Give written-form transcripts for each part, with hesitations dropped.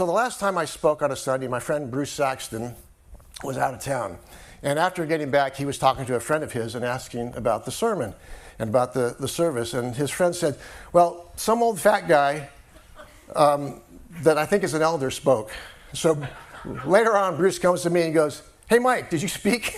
So the last time I spoke on a Sunday, my friend Bruce Saxton was out of town. And after getting back, he was talking to a friend of his and asking about the sermon and about the service. And his friend said, well, some old fat guy that I think is an elder spoke. So later on, Bruce comes to me and goes, hey, Mike, did you speak?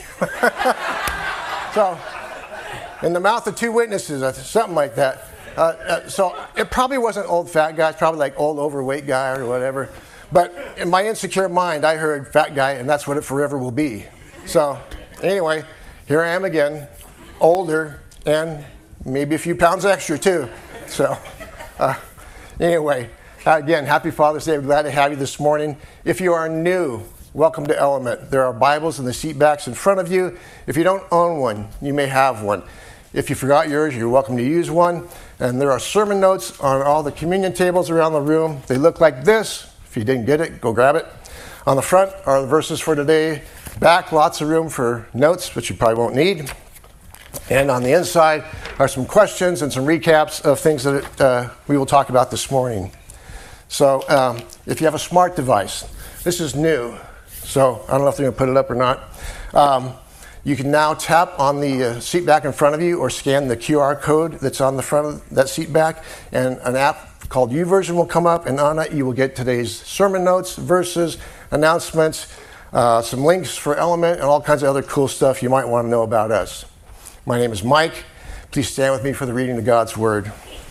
So in the mouth of two witnesses, something like that. So it probably wasn't old fat guy. It's probably like old overweight guy or whatever. But in my insecure mind, I heard fat guy, and that's what it forever will be. So anyway, here I am again, older, and maybe a few pounds extra too. So anyway, again, happy Father's Day. We're glad to have you this morning. If you are new, welcome to Element. There are Bibles in the seat backs in front of you. If you don't own one, you may have one. If you forgot yours, you're welcome to use one. And there are sermon notes on all the communion tables around the room. They look like this. If you didn't get it, go grab it. On the front are the verses for today. Back, lots of room for notes, which you probably won't need. And on the inside are some questions and some recaps of things that we will talk about this morning. So if you have a smart device, this is new. So I don't know if they're going to put it up or not. You can now tap on the seat back in front of you or scan the QR code that's on the front of that seat back, and an app called YouVersion will come up, and on it you will get today's sermon notes, verses, announcements, some links for Element, and all kinds of other cool stuff you might want to know about us. My name is Mike. Please stand with me for the reading of God's Word.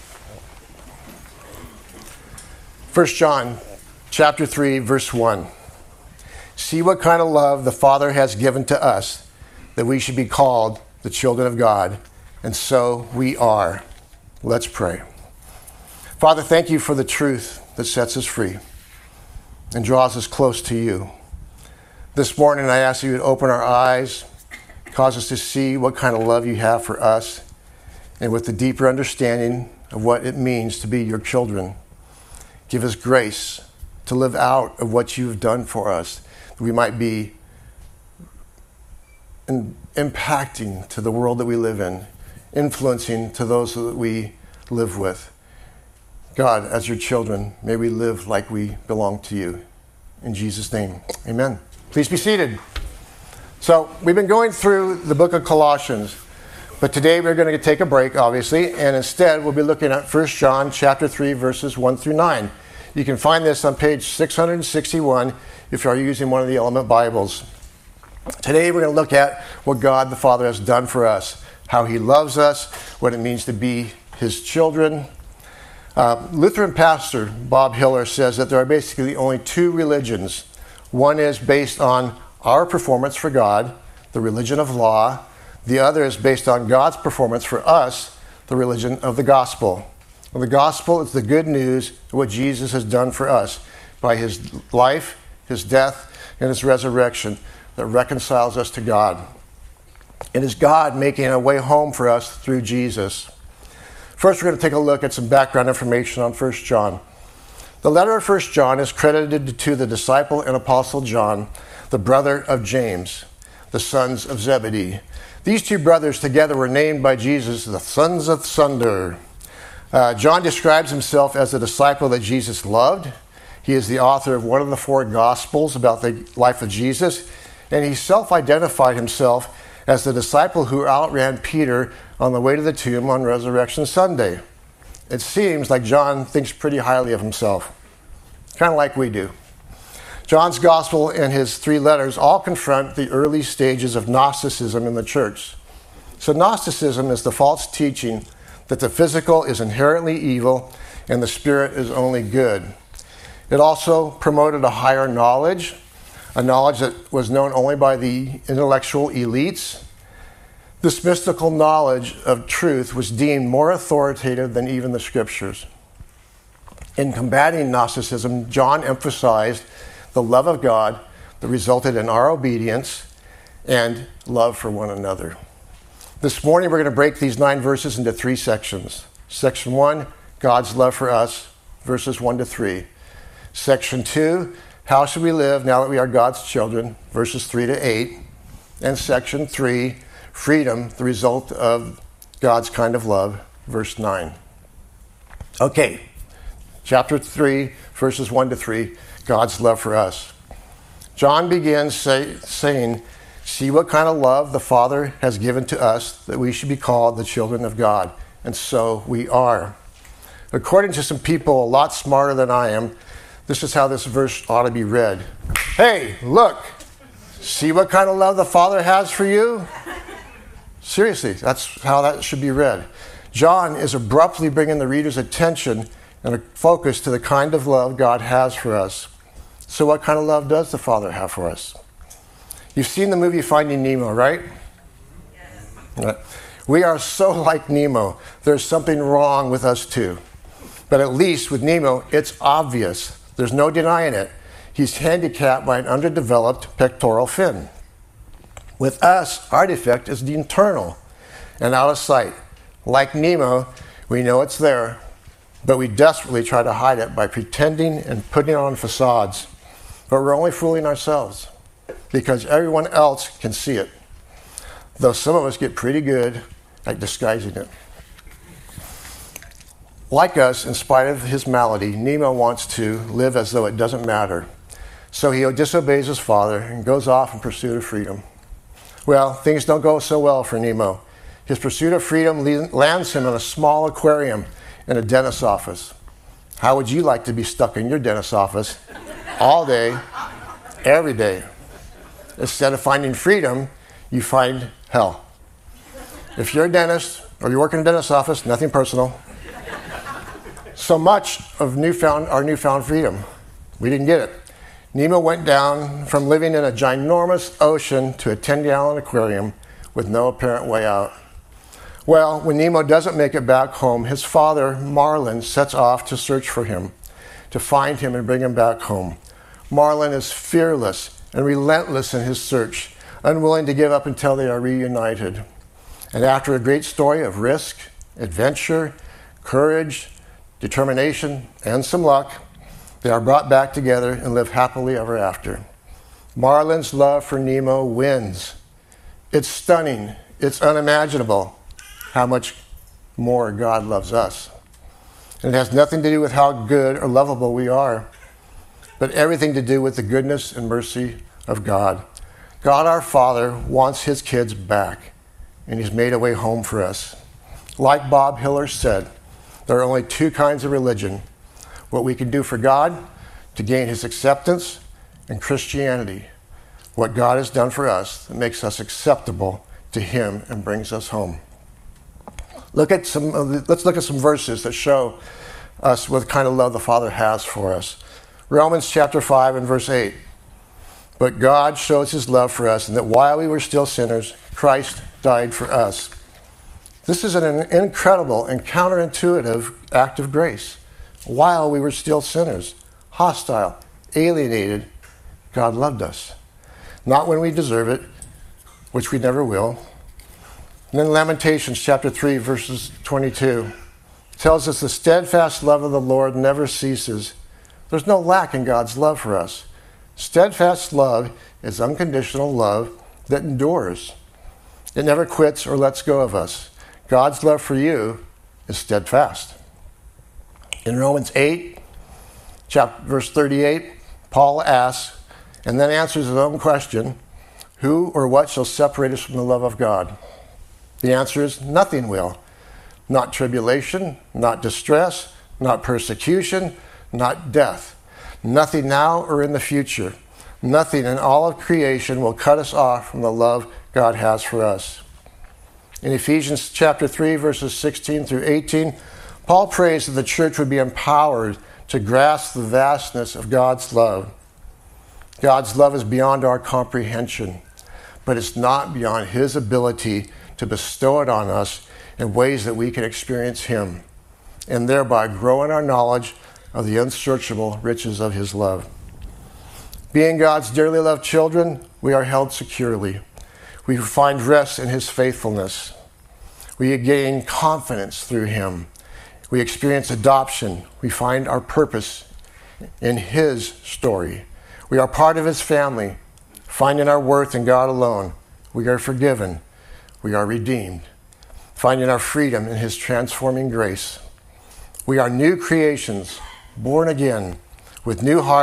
1 John chapter 3, verse 1. See what kind of love the Father has given to us, that we should be called the children of God, and so we are. Let's pray. Father, thank you for the truth that sets us free and draws us close to you. This morning I ask you to open our eyes, cause us to see what kind of love you have for us, and with the deeper understanding of what it means to be your children, give us grace to live out of what you've done for us, that we might be impacting to the world that we live in, influencing to those that we live with. God, as your children, may we live like we belong to you. In Jesus' name, amen. Please be seated. So we've been going through the book of Colossians, but today we're going to take a break, obviously, and instead we'll be looking at 1 John chapter 3, verses 1 through 9. You can find this on page 661 if you're using one of the Element Bibles. Today we're going to look at what God the Father has done for us, how he loves us, what it means to be his children. Lutheran pastor Bob Hiller says that there are basically only two religions. One is based on our performance for God, the religion of law. The other is based on God's performance for us, the religion of the gospel. Well, the gospel is the good news of what Jesus has done for us by his life, his death, and his resurrection that reconciles us to God. It is God making a way home for us through Jesus. First, we're going to take a look at some background information on 1 John. The letter of 1 John is credited to the disciple and apostle John, the brother of James, the sons of Zebedee. These two brothers together were named by Jesus the sons of thunder. John describes himself as a disciple that Jesus loved. He is the author of one of the four Gospels about the life of Jesus, and he self-identified himself as the disciple who outran Peter on the way to the tomb on Resurrection Sunday. It seems like John thinks pretty highly of himself, kind of like we do. John's Gospel and his three letters all confront the early stages of Gnosticism in the church. So Gnosticism is the false teaching that the physical is inherently evil and the spirit is only good. It also promoted a higher knowledge, a knowledge that was known only by the intellectual elites. This mystical knowledge of truth was deemed more authoritative than even the scriptures. In combating Gnosticism, John emphasized the love of God that resulted in our obedience and love for one another. This morning we're going to break these 9 verses into 3 sections. Section 1, God's love for us, verses 1 to 3. Section 2, how should we live now that we are God's children, verses 3 to 8. And section 3, freedom, the result of God's kind of love, verse 9. Okay, chapter 3, verses 1 to 3, God's love for us. John begins saying, "See what kind of love the Father has given to us, that we should be called the children of God." And so we are. According to some people a lot smarter than I am, this is how this verse ought to be read. Hey, look, see what kind of love the Father has for you? Seriously, that's how that should be read. John is abruptly bringing the reader's attention and a focus to the kind of love God has for us. So what kind of love does the Father have for us? You've seen the movie Finding Nemo, right? Yes. Right. We are so like Nemo. There's something wrong with us too. But at least with Nemo, it's obvious. There's no denying it. He's handicapped by an underdeveloped pectoral fin. With us, our defect is the internal and out of sight. Like Nemo, we know it's there, but we desperately try to hide it by pretending and putting on facades. But we're only fooling ourselves because everyone else can see it, though some of us get pretty good at disguising it. Like us, in spite of his malady, Nemo wants to live as though it doesn't matter. So he disobeys his father and goes off in pursuit of freedom. Well, things don't go so well for Nemo. His pursuit of freedom lands him in a small aquarium in a dentist's office. How would you like to be stuck in your dentist's office all day, every day? Instead of finding freedom, you find hell. If you're a dentist or you work in a dentist's office, nothing personal. So much of our newfound freedom, we didn't get it. Nemo went down from living in a ginormous ocean to a 10-gallon aquarium with no apparent way out. Well, when Nemo doesn't make it back home, his father, Marlin, sets off to search for him, to find him and bring him back home. Marlin is fearless and relentless in his search, unwilling to give up until they are reunited. And after a great story of risk, adventure, courage, determination, and some luck, they are brought back together and live happily ever after. Marlin's love for Nemo wins. It's stunning. It's unimaginable how much more God loves us. And it has nothing to do with how good or lovable we are, but everything to do with the goodness and mercy of God. God our Father wants his kids back, and he's made a way home for us. Like Bob Hiller said, there are only two kinds of religion: what we can do for God to gain his acceptance, and Christianity, what God has done for us that makes us acceptable to him and brings us home. Let's look at some verses that show us what kind of love the Father has for us. Romans chapter 5 and verse 8. But God shows his love for us, and that while we were still sinners, Christ died for us. This is an incredible and counterintuitive act of grace. While we were still sinners, hostile, alienated, God loved us. Not when we deserve it, which we never will. And then Lamentations chapter 3, verses 22 tells us the steadfast love of the Lord never ceases. There's no lack in God's love for us. Steadfast love is unconditional love that endures. It never quits or lets go of us. God's love for you is steadfast. In Romans 8, verse 38, Paul asks, and then answers his own question, who or what shall separate us from the love of God? The answer is nothing will. Not tribulation, not distress, not persecution, not death. Nothing now or in the future. Nothing in all of creation will cut us off from the love God has for us. In Ephesians chapter 3, verses 16 through 18, Paul prays that the church would be empowered to grasp the vastness of God's love. God's love is beyond our comprehension, but it's not beyond his ability to bestow it on us in ways that we can experience him, and thereby grow in our knowledge of the unsearchable riches of his love. Being God's dearly loved children, we are held securely. We find rest in his faithfulness. We gain confidence through him. We experience adoption. We find our purpose in his story. We are part of his family, finding our worth in God alone. We are forgiven. We are redeemed, finding our freedom in his transforming grace. We are new creations, born again, with new hearts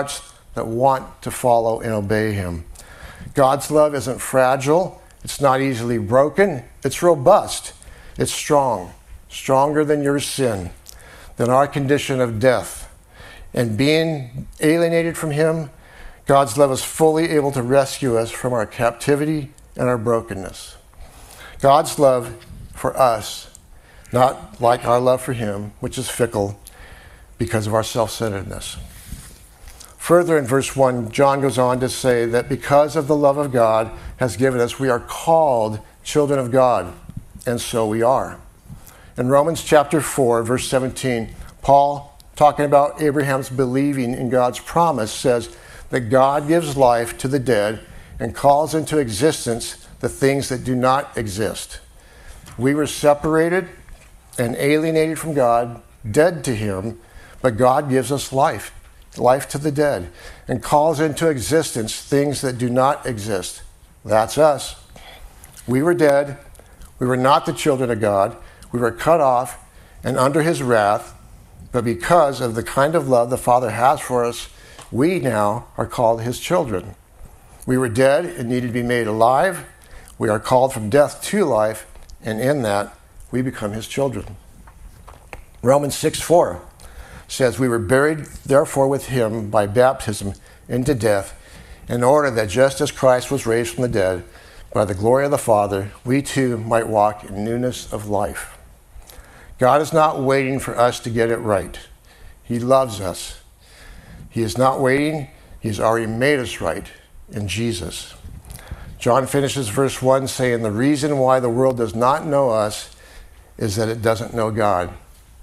that want to follow and obey him. God's love isn't fragile. It's not easily broken. It's robust. It's strong, stronger than your sin, than our condition of death. And being alienated from him, God's love is fully able to rescue us from our captivity and our brokenness. God's love for us, not like our love for him, which is fickle because of our self-centeredness. Further in verse 1, John goes on to say that because of the love of God has given us, we are called children of God, and so we are. In Romans chapter 4, verse 17, Paul, talking about Abraham's believing in God's promise, says that God gives life to the dead and calls into existence the things that do not exist. We were separated and alienated from God, dead to him, but God gives us life to the dead, and calls into existence things that do not exist. That's us. We were dead. We were not the children of God. We were cut off and under his wrath, but because of the kind of love the Father has for us, we now are called his children. We were dead and needed to be made alive. We are called from death to life, and in that, we become his children. Romans 6:4 says, we were buried, therefore, with him by baptism into death, in order that just as Christ was raised from the dead by the glory of the Father, we too might walk in newness of life. God is not waiting for us to get it right. He loves us. He is not waiting. He's already made us right in Jesus. John finishes verse 1 saying, the reason why the world does not know us is that it doesn't know God.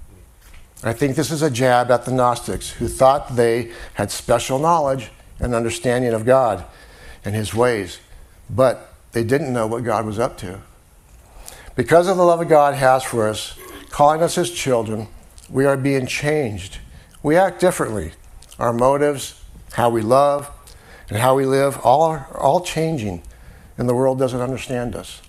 I think this is a jab at the Gnostics, who thought they had special knowledge and understanding of God and his ways, but they didn't know what God was up to. Because of the love of God has for us, calling us his children, we are being changed. We act differently. Our motives, how we love, and how we live, are all changing, and the world doesn't understand us.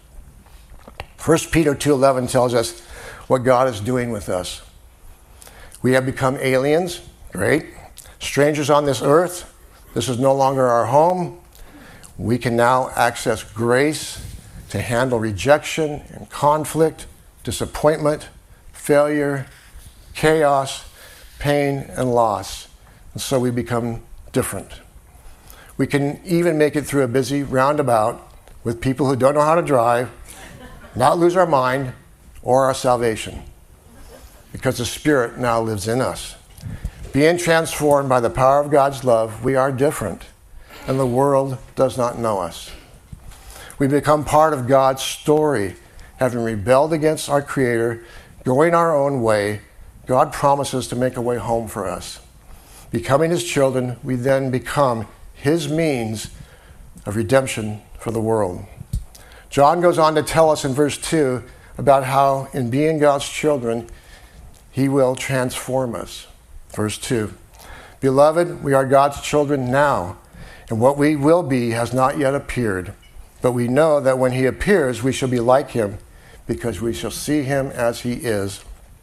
1 Peter 2:11 tells us what God is doing with us. We have become aliens, great, strangers on this earth. This is no longer our home. We can now access grace to handle rejection and conflict, disappointment, failure, chaos, pain, and loss. And so we become different. We can even make it through a busy roundabout with people who don't know how to drive, not lose our mind or our salvation, because the Spirit now lives in us. Being transformed by the power of God's love, we are different, and the world does not know us. We become part of God's story. Having rebelled against our Creator, going our own way, God promises to make a way home for us. Becoming his children, we then become his means of redemption for the world. John goes on to tell us in verse 2 about how in being God's children, he will transform us. Verse 2, beloved, we are God's children now, and what we will be has not yet appeared. But we know that when he appears, we shall be like him, because we shall see him as he is.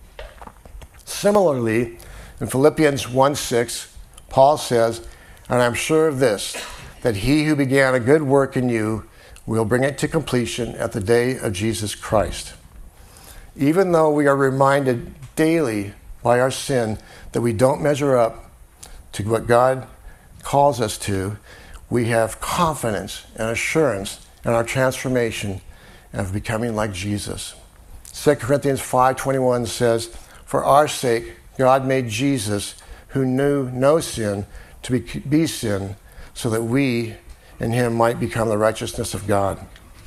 Similarly, in Philippians 1:6, Paul says, and I'm sure of this, that he who began a good work in you will bring it to completion at the day of Jesus Christ. Even though we are reminded daily by our sin that we don't measure up to what God calls us to, we have confidence and assurance in our transformation of becoming like Jesus. 2 Corinthians 5:21 says, for our sake, God made Jesus, who knew no sin, to be sin, so that we in him might become the righteousness of God.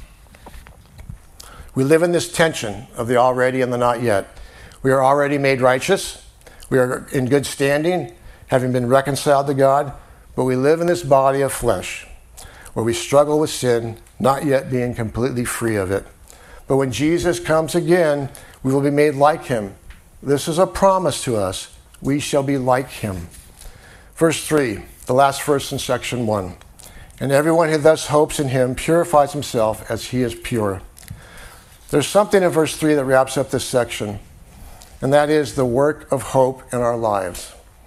We live in this tension of the already and the not yet. We are already made righteous. We are in good standing, having been reconciled to God, but we live in this body of flesh, where we struggle with sin, not yet being completely free of it. But when Jesus comes again, we will be made like him. This is a promise to us. We shall be like him. Verse 3, the last verse in section 1. And everyone who thus hopes in him purifies himself as he is pure. There's something in verse 3 that wraps up this section, and that is the work of hope in our lives.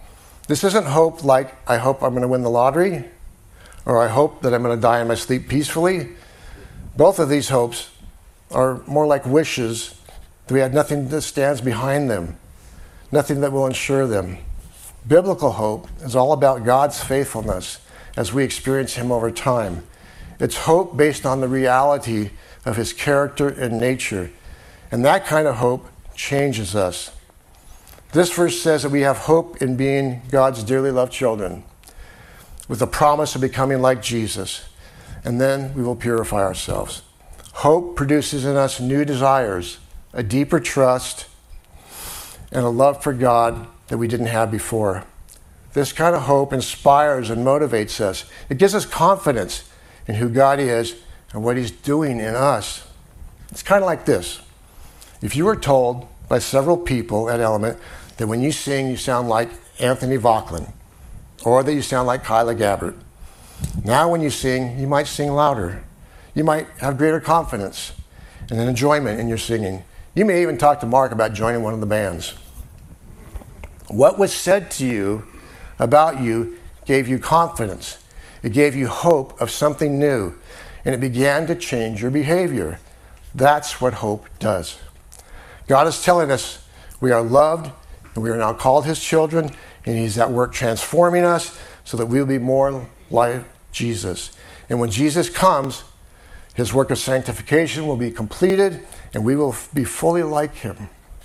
This isn't hope like, I hope I'm going to win the lottery, or I hope that I'm going to die in my sleep peacefully. Both of these hopes are more like wishes that we have nothing that stands behind them, nothing that will ensure them. Biblical hope is all about God's faithfulness as we experience Him over time. It's hope based on the reality of His character and nature. And that kind of hope changes us. This verse says that we have hope in being God's dearly loved children, with the promise of becoming like Jesus, and then we will purify ourselves. Hope produces in us new desires, a deeper trust, and a love for God that we didn't have before. This kind of hope inspires and motivates us. It gives us confidence in who God is and what He's doing in us. It's kind of like this. If you were told by several people at Element that when you sing, you sound like Anthony Vauquelin, or that you sound like Kyla Gabbert, now when you sing, you might sing louder. You might have greater confidence and an enjoyment in your singing. You may even talk to Mark about joining one of the bands. What was said to you about you gave you confidence. It gave you hope of something new, and it began to change your behavior. That's what hope does. God is telling us we are loved, and we are now called His children, and He's at work transforming us so that we will be more like Jesus. And when Jesus comes, His work of sanctification will be completed, and we will be fully like Him.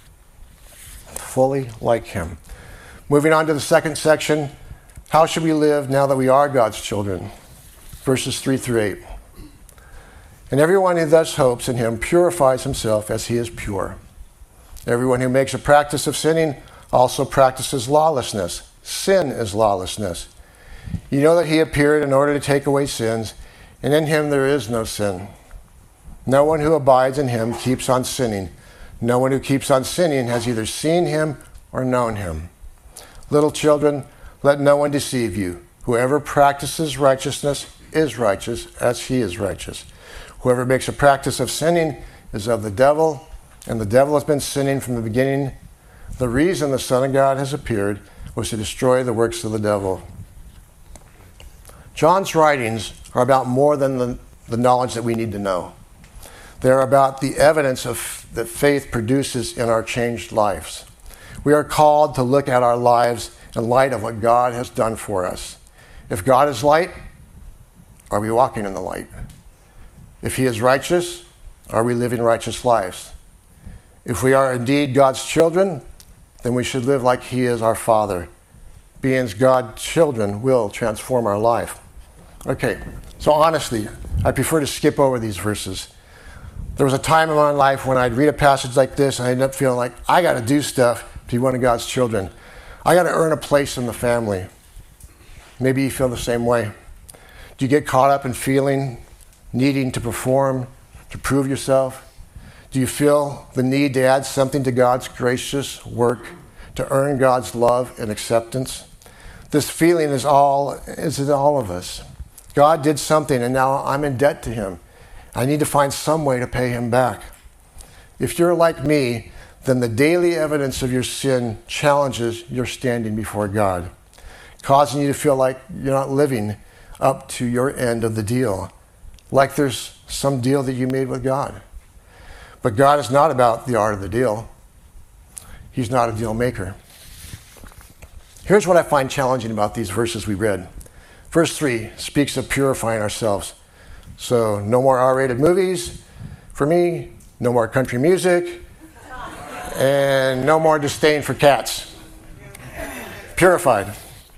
Fully like Him. Moving on to the second section, how should we live now that we are God's children? Verses 3 through 8. And everyone who thus hopes in Him purifies himself as he is pure. Everyone who makes a practice of sinning also practices lawlessness. Sin is lawlessness. You know that He appeared in order to take away sins, and in Him there is no sin. No one who abides in Him keeps on sinning. No one who keeps on sinning has either seen Him or known Him. Little children, let no one deceive you. Whoever practices righteousness is righteous as He is righteous. Whoever makes a practice of sinning is of the devil, and the devil has been sinning from the beginning. The reason the Son of God has appeared was to destroy the works of the devil. John's writings are about more than the knowledge that we need to know. They're about the evidence that faith produces in our changed lives. We are called to look at our lives in light of what God has done for us. If God is light, are we walking in the light? If He is righteous, are we living righteous lives? If we are indeed God's children, then we should live like He is our Father. Being God's children will transform our life. Okay, so honestly, I prefer to skip over these verses. There was a time in my life when I'd read a passage like this and I'd end up feeling like I got to do stuff to be one of God's children. I got to earn a place in the family. Maybe you feel the same way. Do you get caught up in feeling, needing to perform, to prove yourself? Do you feel the need to add something to God's gracious work, to earn God's love and acceptance? This feeling is in all of us. God did something and now I'm in debt to Him. I need to find some way to pay Him back. If you're like me, then the daily evidence of your sin challenges your standing before God, causing you to feel like you're not living up to your end of the deal, like there's some deal that you made with God. But God is not about the art of the deal. He's not a deal maker. Here's what I find challenging about these verses we read. Verse 3 speaks of purifying ourselves. So no more R-rated movies for me, no more country music, and no more disdain for cats. Purified.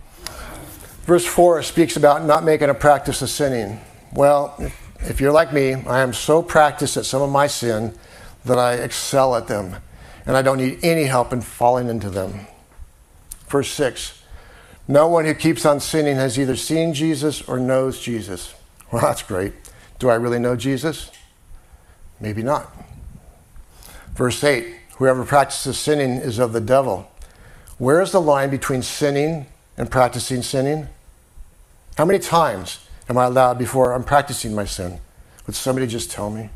Verse 4 speaks about not making a practice of sinning. Well, if you're like me, I am so practiced at some of my sin that I excel at them, and I don't need any help in falling into them. Verse 6, no one who keeps on sinning has either seen Jesus or knows Jesus. Well, that's great. Do I really know Jesus? Maybe not. Verse 8, whoever practices sinning is of the devil. Where is the line between sinning and practicing sinning? How many times am I allowed before I'm practicing my sin? Would somebody just tell me?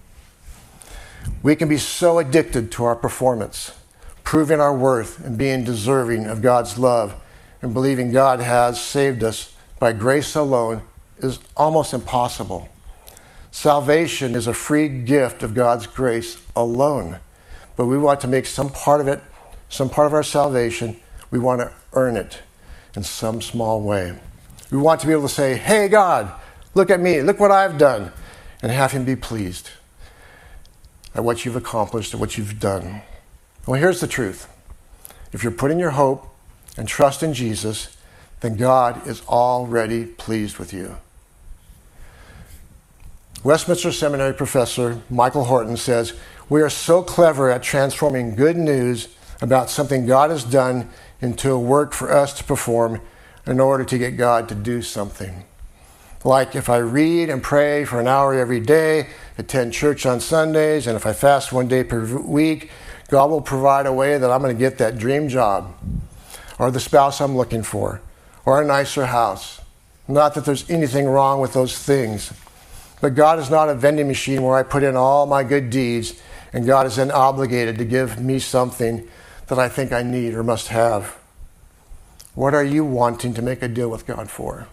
We can be so addicted to our performance, proving our worth and being deserving of God's love, and believing God has saved us by grace alone is almost impossible. Salvation is a free gift of God's grace alone. But we want to make some part of it, some part of our salvation, we want to earn it in some small way. We want to be able to say, hey God, look at me, look what I've done, and have him be pleased at what you've accomplished and what you've done. Well, here's the truth. If you're putting your hope and trust in Jesus, then God is already pleased with you. Westminster Seminary professor Michael Horton says, we are so clever at transforming good news about something God has done into a work for us to perform in order to get God to do something. Like if I read and pray for an hour every day, attend church on Sundays, and if I fast one day per week, God will provide a way that I'm going to get that dream job, or the spouse I'm looking for, or a nicer house. Not that there's anything wrong with those things. But God is not a vending machine where I put in all my good deeds and God is then obligated to give me something that I think I need or must have. What are you wanting to make a deal with God for?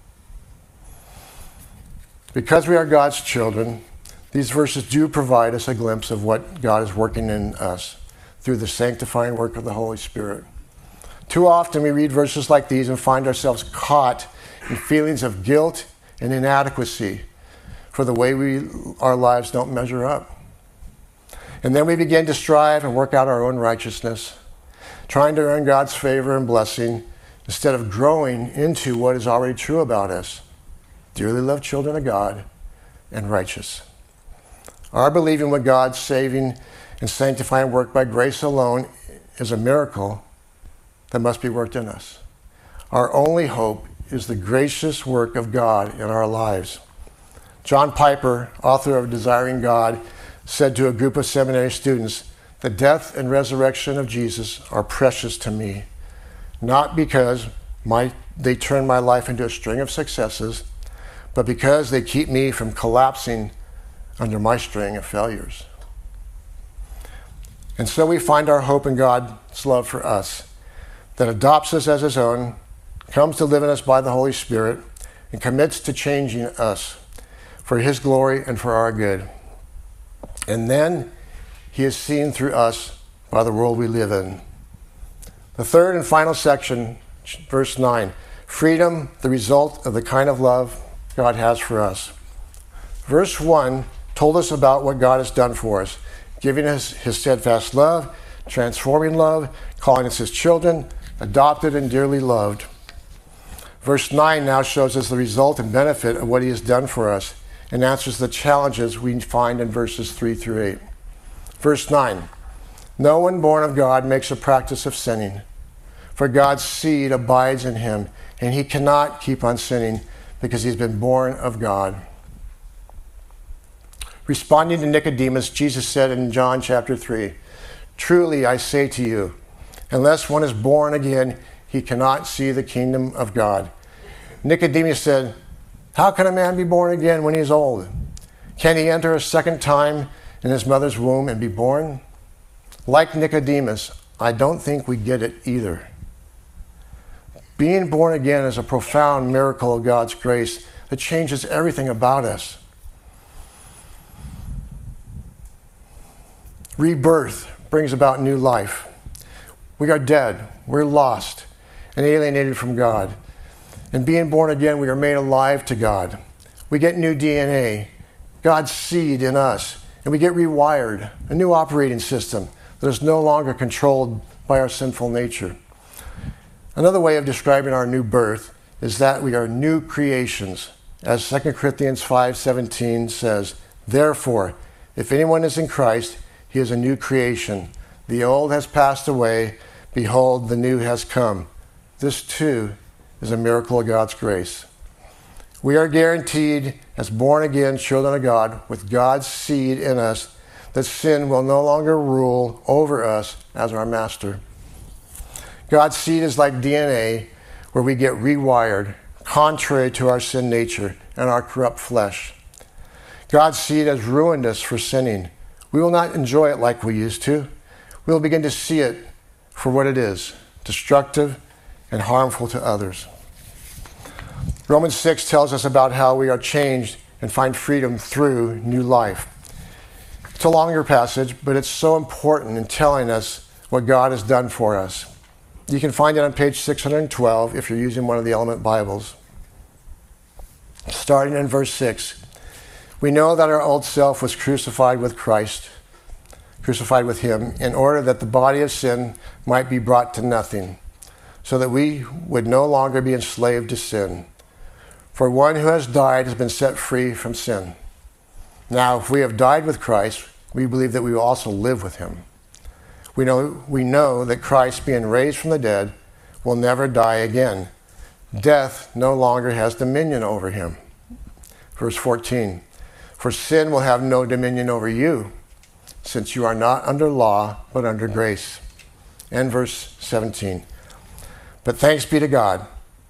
Because we are God's children, these verses do provide us a glimpse of what God is working in us through the sanctifying work of the Holy Spirit. Too often we read verses like these and find ourselves caught in feelings of guilt and inadequacy for the way our lives don't measure up. And then we begin to strive and work out our own righteousness, trying to earn God's favor and blessing instead of growing into what is already true about us, dearly loved children of God and righteous. Our believing what God's saving and sanctifying work by grace alone is a miracle that must be worked in us. Our only hope is the gracious work of God in our lives. John Piper, author of Desiring God, said to a group of seminary students, the death and resurrection of Jesus are precious to me, not because they turn my life into a string of successes, but because they keep me from collapsing under my string of failures. And so we find our hope in God's love for us, that adopts us as his own, comes to live in us by the Holy Spirit, and commits to changing us for his glory and for our good. And then he is seen through us by the world we live in. The third and final section, verse 9, freedom, the result of the kind of love God has for us. Verse 1 told us about what God has done for us, giving us his steadfast love, transforming love, calling us his children, adopted and dearly loved. Verse 9 now shows us the result and benefit of what he has done for us and answers the challenges we find in verses 3 through 8. Verse 9, no one born of God makes a practice of sinning, for God's seed abides in him, and he cannot keep on sinning because he's been born of God. Responding to Nicodemus, Jesus said in John chapter 3, truly I say to you, unless one is born again, he cannot see the kingdom of God. Nicodemus said, how can a man be born again when he is old? Can he enter a second time in his mother's womb and be born? Like Nicodemus, I don't think we get it either. Being born again is a profound miracle of God's grace that changes everything about us. Rebirth brings about new life. We are dead, we're lost, and alienated from God. And being born again, we are made alive to God. We get new DNA, God's seed in us, and we get rewired, a new operating system that is no longer controlled by our sinful nature. Another way of describing our new birth is that we are new creations. As 2 Corinthians 5:17 says, therefore, if anyone is in Christ, he is a new creation. The old has passed away. Behold, the new has come. This too is a miracle of God's grace. We are guaranteed, as born-again children of God, with God's seed in us, that sin will no longer rule over us as our master. God's seed is like DNA, where we get rewired, contrary to our sin nature and our corrupt flesh. God's seed has ruined us for sinning. We will not enjoy it like we used to. We will begin to see it for what it is, destructive and harmful to others. Romans 6 tells us about how we are changed and find freedom through new life. It's a longer passage, but it's so important in telling us what God has done for us. You can find it on page 612 if you're using one of the Element Bibles. Starting in verse 6, we know that our old self was crucified with Christ, crucified with him, in order that the body of sin might be brought to nothing, so that we would no longer be enslaved to sin. For one who has died has been set free from sin. Now, if we have died with Christ, we believe that we will also live with him. We know that Christ, being raised from the dead, will never die again. Death no longer has dominion over him. Verse 14, for sin will have no dominion over you, since you are not under law, but under grace. And verse 17, but thanks be to God,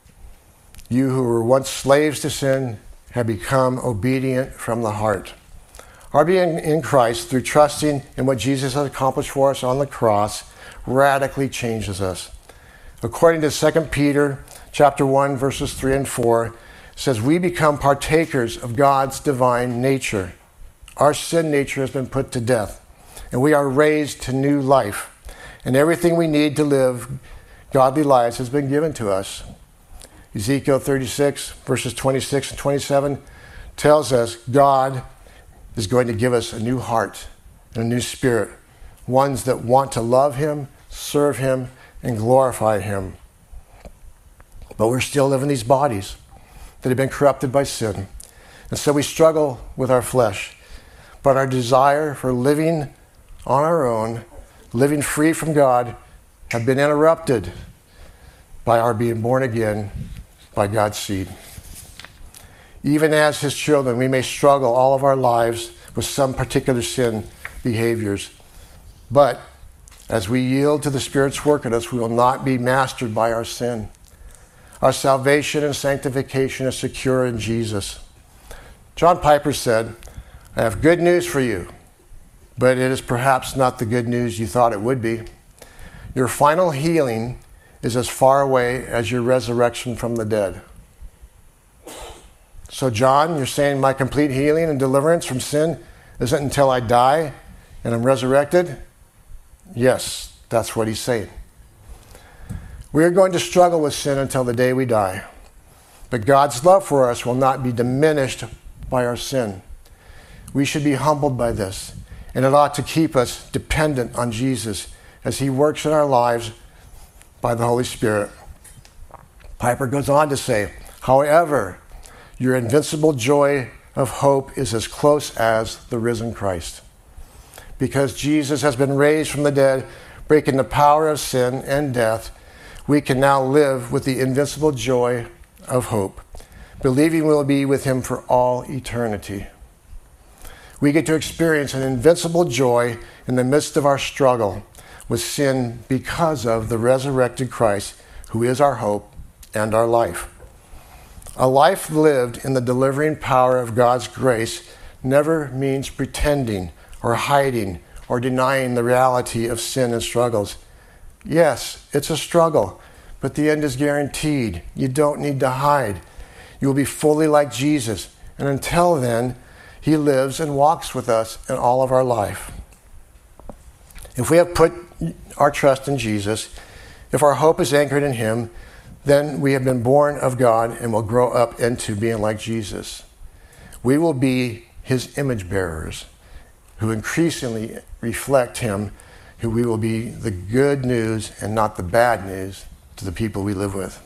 you who were once slaves to sin have become obedient from the heart. Our being in Christ, through trusting in what Jesus has accomplished for us on the cross, radically changes us. According to 2 Peter chapter 1, verses 3 and 4, it says, we become partakers of God's divine nature. Our sin nature has been put to death, and we are raised to new life. And everything we need to live godly lives has been given to us. Ezekiel 36, verses 26 and 27 tells us God is going to give us a new heart and a new spirit, ones that want to love him, serve him, and glorify him. But we're still living these bodies that have been corrupted by sin. And so we struggle with our flesh. But our desire for living on our own, living free from God, have been interrupted by our being born again by God's seed. Even as his children, we may struggle all of our lives with some particular sin behaviors. But as we yield to the Spirit's work in us, we will not be mastered by our sin. Our salvation and sanctification is secure in Jesus. John Piper said, I have good news for you, but it is perhaps not the good news you thought it would be. Your final healing is as far away as your resurrection from the dead. So John, you're saying my complete healing and deliverance from sin isn't until I die and I'm resurrected? Yes, that's what he's saying. We are going to struggle with sin until the day we die. But God's love for us will not be diminished by our sin. We should be humbled by this, and it ought to keep us dependent on Jesus as he works in our lives by the Holy Spirit. Piper goes on to say, however, your invincible joy of hope is as close as the risen Christ. Because Jesus has been raised from the dead, breaking the power of sin and death, we can now live with the invincible joy of hope, believing we'll be with him for all eternity. We get to experience an invincible joy in the midst of our struggle with sin because of the resurrected Christ, who is our hope and our life. A life lived in the delivering power of God's grace never means pretending or hiding or denying the reality of sin and struggles. Yes, it's a struggle, but the end is guaranteed. You don't need to hide. You will be fully like Jesus, and until then, he lives and walks with us in all of our life. If we have put our trust in Jesus, if our hope is anchored in him, then we have been born of God and will grow up into being like Jesus. We will be his image bearers who increasingly reflect him, who we will be the good news and not the bad news to the people we live with.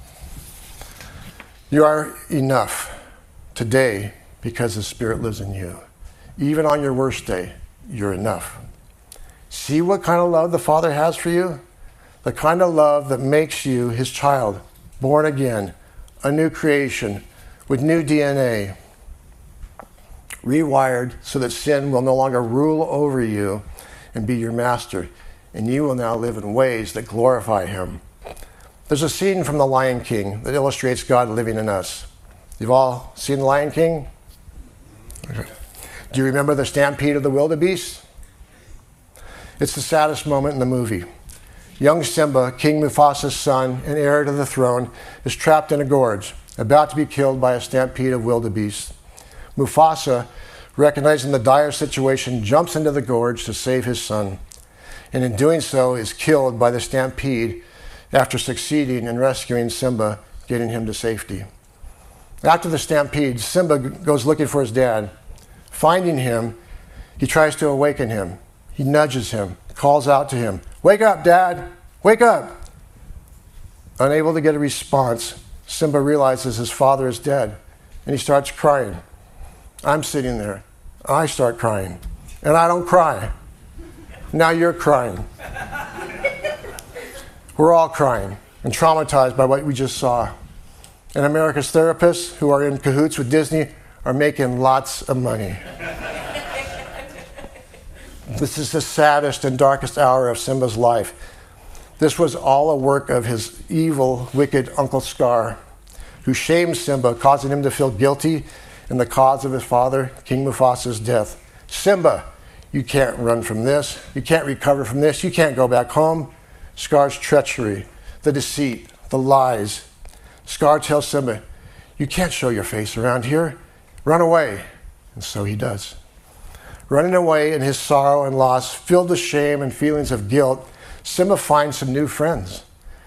You are enough today because the Spirit lives in you. Even on your worst day, you're enough. See what kind of love the Father has for you? The kind of love that makes you his child, born again, a new creation with new DNA, rewired so that sin will no longer rule over you and be your master, and you will now live in ways that glorify him. There's a scene from The Lion King that illustrates God living in us. You've all seen The Lion King? Okay. Do you remember the stampede of the wildebeest? It's the saddest moment in the movie. Young Simba, King Mufasa's son and heir to the throne, is trapped in a gorge, about to be killed by a stampede of wildebeest. Mufasa, recognizing the dire situation, jumps into the gorge to save his son, and in doing so is killed by the stampede after succeeding in rescuing Simba, getting him to safety. After the stampede, Simba goes looking for his dad. Finding him, he tries to awaken him. He nudges him, calls out to him, "Wake up, Dad! Wake up!" Unable to get a response, Simba realizes his father is dead, and he starts crying. I'm sitting there. I start crying, and I don't cry. Now you're crying. We're all crying and traumatized by what we just saw. And America's therapists, who are in cahoots with Disney, are making lots of money. This is the saddest and darkest hour of Simba's life. This was all a work of his evil, wicked Uncle Scar, who shamed Simba, causing him to feel guilty in the cause of his father, King Mufasa's death. Simba, you can't run from this. You can't recover from this. You can't go back home. Scar's treachery, the deceit, the lies. Scar tells Simba, you can't show your face around here. Run away. And so he does. Running away in his sorrow and loss, filled with shame and feelings of guilt, Simba finds some new friends,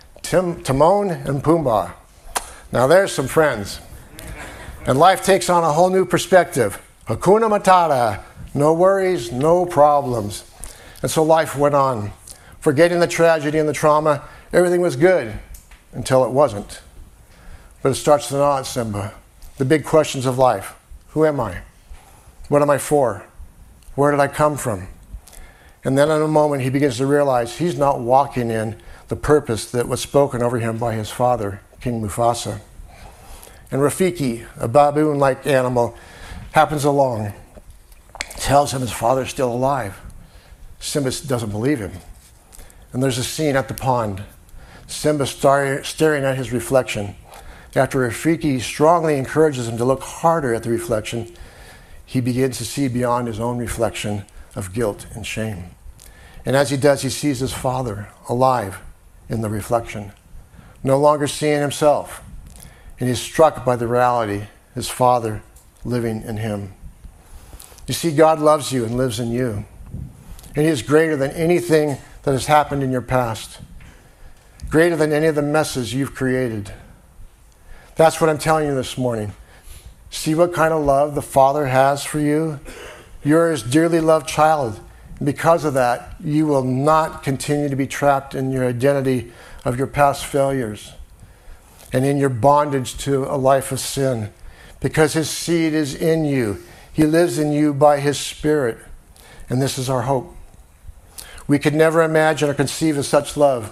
Timon and Pumbaa. Now there's some friends. And life takes on a whole new perspective. Hakuna Matata, no worries, no problems. And so life went on. Forgetting the tragedy and the trauma, everything was good until it wasn't. But it starts to gnaw at Simba. The big questions of life. Who am I? What am I for? Where did I come from? And then in a moment he begins to realize he's not walking in the purpose that was spoken over him by his father, King Mufasa. And Rafiki, a baboon-like animal, happens along, tells him his father's still alive. Simba doesn't believe him. And there's a scene at the pond. Simba staring at his reflection. After Rafiki strongly encourages him to look harder at the reflection, he begins to see beyond his own reflection of guilt and shame. And as he does, he sees his father alive in the reflection, no longer seeing himself. And he's struck by the reality, his father living in him. You see, God loves you and lives in you. And he is greater than anything that has happened in your past, greater than any of the messes you've created. That's what I'm telling you this morning. See what kind of love the Father has for you? You're his dearly loved child. And because of that, you will not continue to be trapped in your identity of your past failures and in your bondage to a life of sin, because his seed is in you. He lives in you by his Spirit. And this is our hope. We could never imagine or conceive of such love,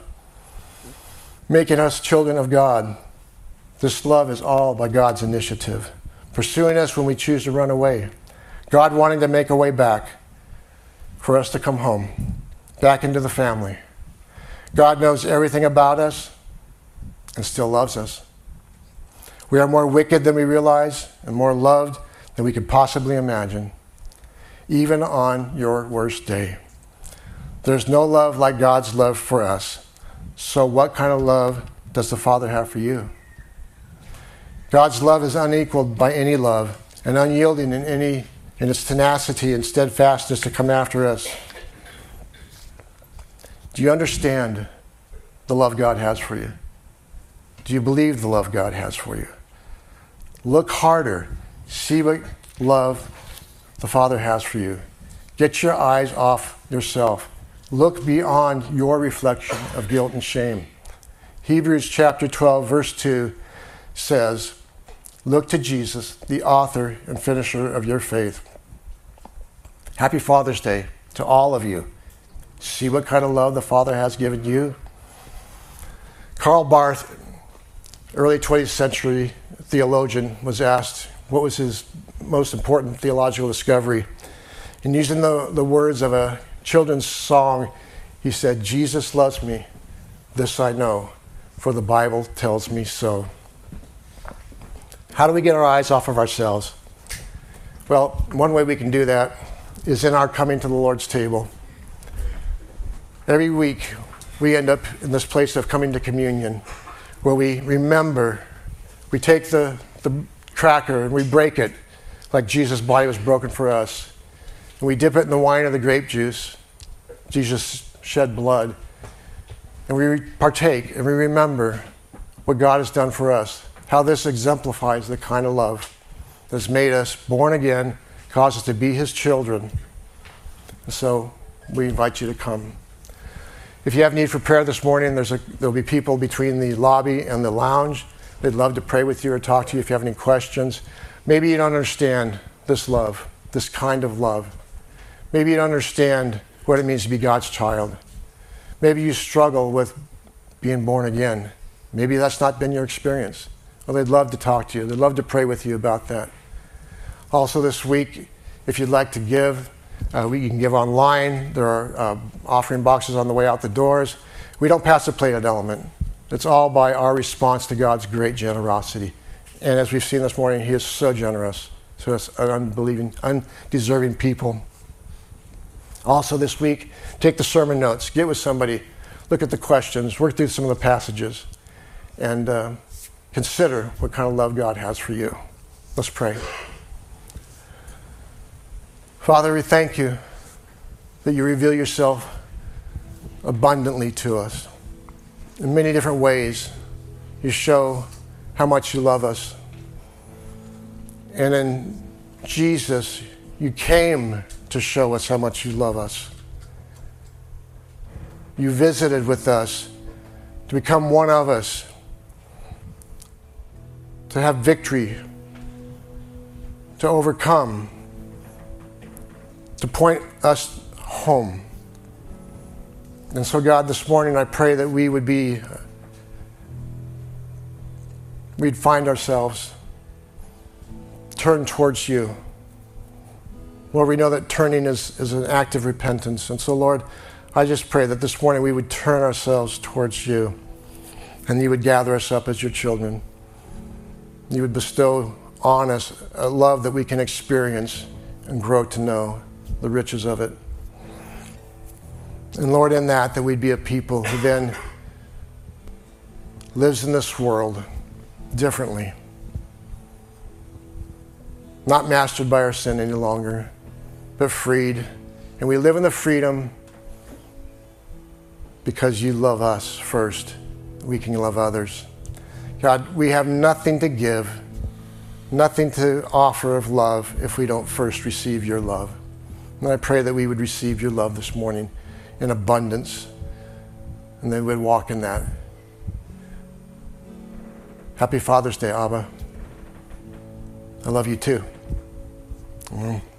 making us children of God. This love is all by God's initiative, pursuing us when we choose to run away. God wanting to make a way back for us to come home, back into the family. God knows everything about us and still loves us. We are more wicked than we realize and more loved than we could possibly imagine, even on your worst day. There's no love like God's love for us. So what kind of love does the Father have for you? God's love is unequaled by any love and unyielding in its tenacity and steadfastness to come after us. Do you understand the love God has for you? Do you believe the love God has for you? Look harder. See what love the Father has for you. Get your eyes off yourself. Look beyond your reflection of guilt and shame. Hebrews chapter 12, verse 2 says, look to Jesus, the author and finisher of your faith. Happy Father's Day to all of you. See what kind of love the Father has given you? Karl Barth, early 20th century theologian, was asked what was his most important theological discovery. And using the words of a children's song, he said, Jesus loves me, this I know, for the Bible tells me so. How do we get our eyes off of ourselves? Well, one way we can do that is in our coming to the Lord's table. Every week, we end up in this place of coming to communion, where we remember, we take the cracker and we break it like Jesus' body was broken for us. And we dip it in the wine of the grape juice. Jesus shed blood. And we partake and we remember what God has done for us, how this exemplifies the kind of love that's made us born again, caused us to be his children. And so we invite you to come. If you have need for prayer this morning, there'll be people between the lobby and the lounge. They'd love to pray with you or talk to you if you have any questions. Maybe you don't understand this love, this kind of love. Maybe you don't understand what it means to be God's child. Maybe you struggle with being born again. Maybe that's not been your experience. Well, they'd love to talk to you. They'd love to pray with you about that. Also this week, if you'd like to give, you can give online. There are offering boxes on the way out the doors. We don't pass the plated element. It's all by our response to God's great generosity. And as we've seen this morning, he is so generous to us, undeserving people. Also this week, take the sermon notes, get with somebody, look at the questions, work through some of the passages, and consider what kind of love God has for you. Let's pray. Father, we thank you that you reveal yourself abundantly to us. In many different ways, you show how much you love us. And in Jesus, you came to show us how much you love us. You visited with us to become one of us, to have victory, to overcome, to point us home. And so, God, this morning I pray that we'd find ourselves turned towards you. Lord, we know that turning is an act of repentance. And so, Lord, I just pray that this morning we would turn ourselves towards you, and you would gather us up as your children. You would bestow on us a love that we can experience and grow to know the riches of it. And Lord, in that we'd be a people who then lives in this world differently. Not mastered by our sin any longer, but freed. And we live in the freedom because you love us first. We can love others. God, we have nothing to give, nothing to offer of love if we don't first receive your love. And I pray that we would receive your love this morning in abundance, and then we'd walk in that. Happy Father's Day, Abba. I love you too.